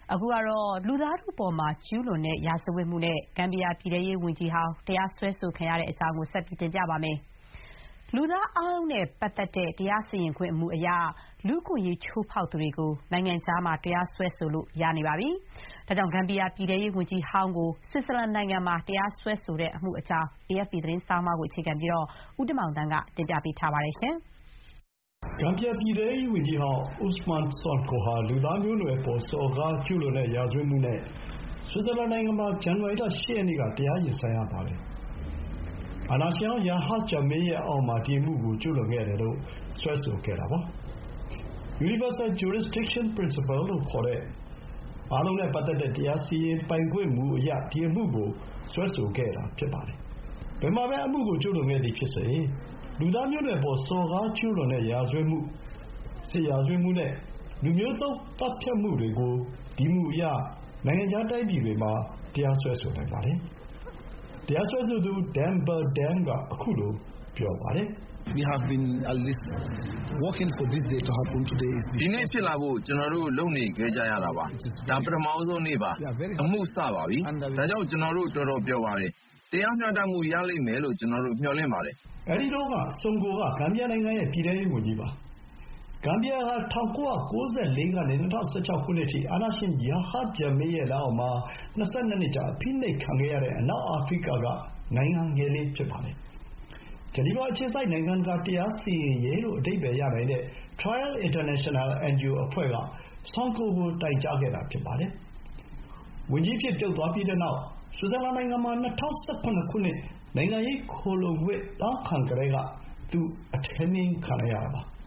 အခုကတော့လူသားထုပေါ်မှာကျူးလွန်တဲ့ရာဇဝတ်မှုနဲ့ဂမ်ဘီယာပြည်ထဲရေးဝန်ကြီးဟောင်းတရားစွဲဆိုခံရတဲ့အကြောင်းကိုဆက်ပြီးတင်ပြပါမယ်။လူသားအားလုံးနဲ့ပတ်သက်တဲ့တရားစီရင်ခွင့်အမှုအရလူ့အခွင့်အရေးချိုးဖောက်သူတွေကိုနိုင်ငံခြားမှာတရားစွဲဆိုလို့ရနေပါပြီ။ဒါကြောင့်ဂမ်ဘီယာပြည်ထဲရေးဝန်ကြီးဟောင်းကိုဆွစ်ဇာလန်နိုင်ငံမှာတရားစွဲဆိုတဲ့အမှုအကြောင်း AFP သတင်းဆောင်းပါးကိုအခြေခံပြီးဦးတင်မောင်သန်းကတင်ပြပေးထားပါတယ်။ဂမ်ဘီယာပြည်ထဲရေးဝန်ကြီးဟောင်း Ousmane Sonko ဟာလူသားမျိုးနွယ်အပေါ်စော်ကားကျူးလွန်တဲ့ရာဇဝတ်မှုနဲ့ဆွစ်ဇာလန်နိုင်ငံမှာဇန်နဝါရီလ ၈ ရက်နေ့ကတရားရင်ဆိုင်ရပါတယ်။အာဏာရှင်ဟောင်း Yahya Jammeh ရဲ့အောက်မှာဒီအမှုကိုကျူးလွန်ခဲ့တယ်လို့စွဲဆိုခဲ့တာပါ။ Universal Jurisdiction Principle လို့ခေါ်တဲ့အားလုံးနဲ့ပတ်သက်တဲ့တရားစီရင်ပိုင်ခွင့်မူအရဒီအမှုကိုစွဲဆိုခဲ့တာဖြစ်ပါတယ်။ဘယ်မှာပဲအမှုကိုကျူးလွန်ခဲ့သည်ဖြစ်စေလူသားမျိုးနွယ်အပေါ်စော်ကားကျူးလွန်တဲ့ရာဇဝတ်မှု၊စစ်ရာဇဝတ်မှုနဲ့လူမျိုးသုဉ်းသတ်ဖြတ်မှုတွေကိုဒီမူအရနိုင်ငံခြားတိုင်းပြည်တွေမှာတရားစွဲဆိုနိုင်ပါတယ်။တရားစွဲဆိုသူ Demba Dam ကခုလိုပြောပါတယ်။ We have been at least working for this day to happen today. ဒီနေ့ဖြစ်လာဖို့ကျွန်တော်တို့လုပ်နေခဲ့ကြရတာပါ။ဒါပထမဆုံးနေ့ပါ။အမှုစပါပြီ။ဒါကြောင့်ကျွန်တော်တို့တော်တော်ပျော်ပါတယ်။တရားမျှတမှုရလိမ့်မယ်လို့ကျွန်တော်တို့မျှော်လင့်ပါတယ်။အဲဒီတော့ကSonkoကဂမ်ဘီယာနိုင်ငံရဲ့ပြည်ထဲရေးဝန်ကြီးပါ။ဂမ်ဘီယာဟာ1994ကနေ2016ခုနှစ်ထိအာဏာရှင် Yahya Jammeh ရဲ့လက်အောက်မှာ22နှစ်ကြာအဖိနှိပ်ခံခဲ့ရတဲ့အနောက်အာဖရိကနိုင်ငံငယ်လေးဖြစ်ပါတယ်။ဂျနီဗာအခြေစိုက်နိုင်ငံတကာတရားစီရင်ရေးလို့အဓိပ္ပါယ်ရနိုင်တဲ့ Trial International NGO အဖွဲ့ကSonkoကိုတိုင်ကြားခဲ့တာဖြစ်ပါတယ်။ဝန်ကြီးအဖြစ်ပြုတ်သွားပြီးတဲ့နောက်ဆွစ်ဇာလန်နိုင်ငံမှာ2017ခုနှစ်နိုင်ငံရေးခိုလှုံခွင့်တောင်းခံကတည်းကသူအထဲနှင်းခံလိုက်ရတာပါ။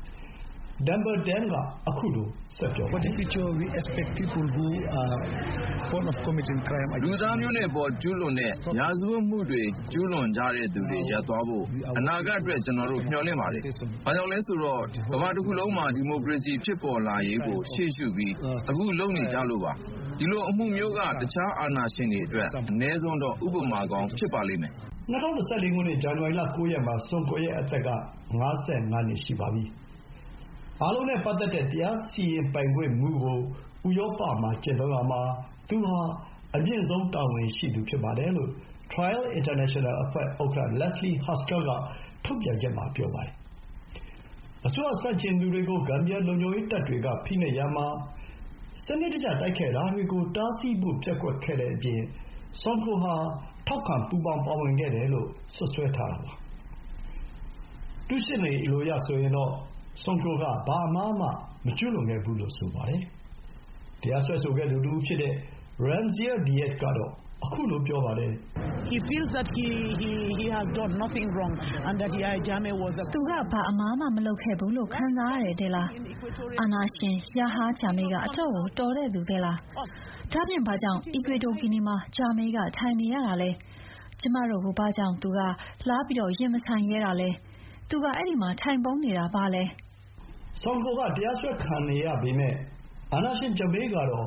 Demba Dam ကခုလိုဆက်ပြောပါတယ်။ We expect people who are fond of committing crime လူသားမျိုးနွယ်ပေါ်ကျူးလွန်တဲ့ရာဇဝတ်မှုတွေကျူးလွန်ကြတဲ့သူတွေရပ်သွားဖို့အနာဂတ်အတွက်ကျွန်တော်တို့မျှော်လင့်ပါတယ်။ဘာကြောင့်လဲဆိုတော့ကမ္ဘာတစ်ခုလုံးမှာဒီမိုကရေစီဖြစ်ပေါ်လာရေးကိုရှေ့ရှုပြီးအခုလုပ်နေကြလို့ပါ။ဒီလိုအမှုမျိုးကတခြားအာဏာရှင်တွေအတွက်အနည်းဆုံးတော့ဥပမာကောင်းဖြစ်ပါလိမ့်မယ်။2024ခုနှစ်ဇန်နဝါရီလ 9 ရက်မှာSonkoရဲ့အသက်က55နှစ်ရှိပါပြီ။အားလုံးနဲ့ပတ်သက်တဲ့တရားစီရင်ပိုင်ခွင့်မူကိုဥရောပမှာကျင့်သုံးရာမှာသူဟာအမြင့်ဆုံးတာဝန်ရှိသူဖြစ်ပါတယ်လို့ Trial International အဖွဲ့ဥက္ကဋ္ဌ Leslie Haskell ကထုတ်ပြန်ချက်မှာပြောပါတယ်။အစိုးရဆန့်ကျင်သူတွေကိုဂမ်ဘီယာလုံခြုံရေးတပ်တွေကဖိနှိပ်ရာမှာစနစ်တကျတိုက်ခိုက်တာတွေကိုတားဆီးဖို့ပျက်ကွက်ခဲ့တဲ့အပြင်Sonkoဟာထောက်ခံပူးပေါင်းပါဝင်ခဲ့တယ်လို့စွပ်စွဲထားတာပါ။သူ့ရှေ့နေအလိုအရဆိုရင်တော့Sonko ကဘာအမှားမှမကျူးလွန်ခဲ့ဘူးလို့ဆိုပါတယ်။တရားစွဲဆိုခဲ့သူတစ်ဦးဖြစ်တဲ့ Ramziya Diab ကတော့ခုလိုပြောပါတယ်။ He feels that he has done nothing wrong and that Yahya Jammeh was a သူကဘာအမှားမှမလုပ်ခဲ့ဘူးလို့ခံစားရတယ်တဲ့လား။အာဏာရှင်Yahya Jammehကအတော့ကိုတော်တဲ့သူတဲ့လား။ဒါပြင်ဘာကြောင့်အီကွေဒိုဂီနီမှာJammehကထိုင်နေရတာလဲ။ကျမတို့ကိုဘာကြောင့်သူကလာပြီးရင်မဆိုင်ရဲတာလဲ။သူကအဲ့ဒီမှာထိုင်ပုန်းနေတာပါလဲ။ Sonko ကတရားစွဲခံနေရပေမဲ့အာဏာရှင် Jammeh ကတော့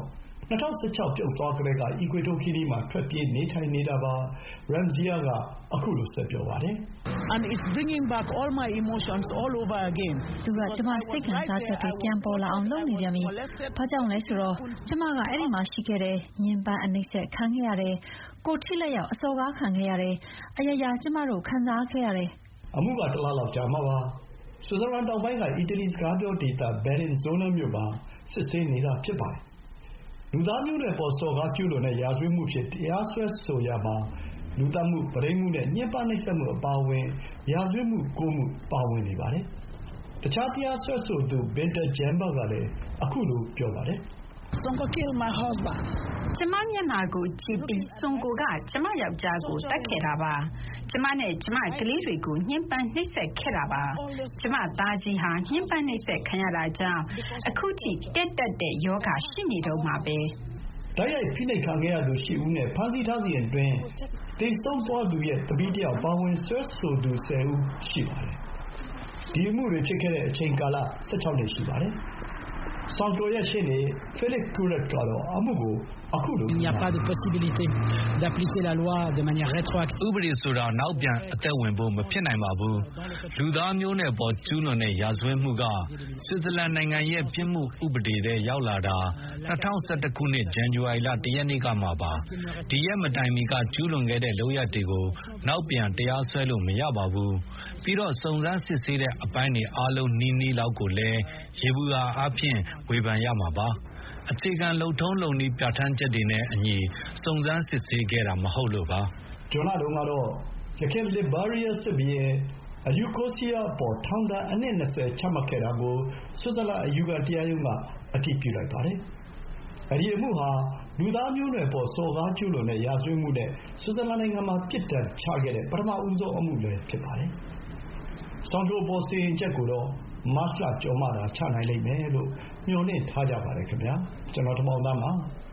2016ပြုတ်သွားကတည်းကအီကွေဒိုဂီနီမှာထွက်ပြေးနေထိုင်နေတာပါ။ Ramziya ကခုလိုဆက်ပြောပါတယ်။ And it's bringing back all my emotions all over again. သူကကျမစိတ်ခံစားချက်တွေပြန်ပေါ်လာအောင်လုပ်နေပြန်ပြီ။ဘာကြောင့်လဲဆိုတော့ကျမကအဲ့ဒီမှာရှိခဲ့တဲ့ညှဉ်းပန်းအနှိပ်စက်ခံခဲ့ရတယ်။ကိုယ်ထိလက်ရောက်အစော်ကားခံခဲ့ရတယ်။အရာရာကျမတို့ခံစားခဲ့ရတယ်။အမှုကတစ်လလောက်ကြာမှာပါ။ဆွစ်ဇာလန်တောင်ပိုင်းကအီတလီစကားပြောဒေသ Bellinzona မြို့မှာစစ်ဆေးနေတာဖြစ်ပါတယ်။လူသားမျိုးနွယ်ပေါ်စော်ကားကျူးလွန်တဲ့ရာဇဝတ်မှုဖြစ်တရားစွဲဆိုရာမှာလူသတ်မှု၊မုဒိမ်းမှုနဲ့ညှဉ်းပန်းနှိပ်စက်မှုအပါအဝင်ရာဇဝတ်မှု9မှုပါဝင်နေပါတယ်။တခြားတရားစွဲဆိုသူ Binta Jemba ကလည်းခုလိုပြောပါတယ်။ Sonko killed my husband. ကျမမျက်နှာကိုကြည့်ပြီးSonkoကကျမယောက်ျားကိုတတ်ခဲ့တာပါ။ကျမနဲ့ကျမကလေးတွေကိုညှဉ်းပန်းနှိပ်စက်ခဲ့တာပါ။ကျမသားကြီးဟာညှဉ်းပန်းနှိပ်စက်ခံရတာကြောင့်အခုထိတက်တဲ့ယောဂရှိနေတော့မှာပဲ။တိုက်ရိုက်ဖိနှိပ်ခံခဲ့ရသူ8ဦးနဲ့ဖမ်းဆီးထားစဉ်အတွင်းသေဆုံးသွားသူရဲ့သမီးတစ်ယောက်ပါဝင်စွဲဆိုသူ10ဦးရှိပါတယ်။ဒီအမှုတွေဖြစ်ခဲ့တဲ့အချိန်ကာလ16နှစ်ရှိပါတယ်။ဆောင်းတိုရဲ့ရှေ့နေဖိလစ်ကူရက်ကတော့အမှုကိုအခုလို Il n'y a pas de possibilité d'appliquer la loi de manière rétroactive. ဥပဒေဆိုတာနောက်ပြန်အသက်ဝင်ဖို့မဖြစ်နိုင်ပါဘူးလူသားမျိုးနွယ်ပေါ်ကျူးလွန်တဲ့ရာဇဝတ်မှုကဆွစ်ဇာလန်နိုင်ငံရဲ့ပြစ်မှုဥပဒေထဲရောက်လာတာ2011ခုနှစ်ဇန်နဝါရီလ1ရက်နေ့ကမှပါဒီရက်မတိုင်မီကကျူးလွန်ခဲ့တဲ့လုပ်ရပ်တွေကိုနောက်ပြန်တရားစွဲလို့မရပါဘူးပြီးတော့စုံစမ်းစစ်ဆေးတဲ့အပိုင်းတွေအားလုံးနီးလောက်ကိုလည်းရေဘူးဟာအဖြစ်ဝေဖန်ရမှာပါအခြေခံလုံထုံးလုံနည်းပြဋ္ဌာန်းချက်တွေနဲ့အညီစုံစမ်းစစ်ဆေးခဲ့တာမဟုတ်လို့ပါဂျွန်လာတုန်းကတော့ရခိုင်လစ်ဘာရီယာစစ်ဘီရဲ့အယူကိုစီယာပေါ်ထောင်ဒဏ်အနှစ်20ချမှတ်ခဲ့တာကိုဆွစ်ဇာလန်အယူခံတရားရုံးကအတည်ပြုလိုက်ပါတယ်အဲဒီအမှုဟာလူသားမျိုးနွယ်ပေါ်စော်ကားကျူးလွန်တဲ့ရာဇဝတ်မှုနဲ့ဆွစ်ဇာလန်နိုင်ငံမှာပြစ်ဒဏ်ချခဲ့တဲ့ပထမဦးဆုံးအမှုလည်းဖြစ်ပါတယ်ဆောင်းတိုပေါ်စီရင်ချက်ကိုတော့မတ်လကျော်မှသာချနိုင်လိမ့်မယ်လို့မျှော်လင့်ထားကြပါတယ်ခင်ဗျာကျွန်တော်ထမောင်သားပါ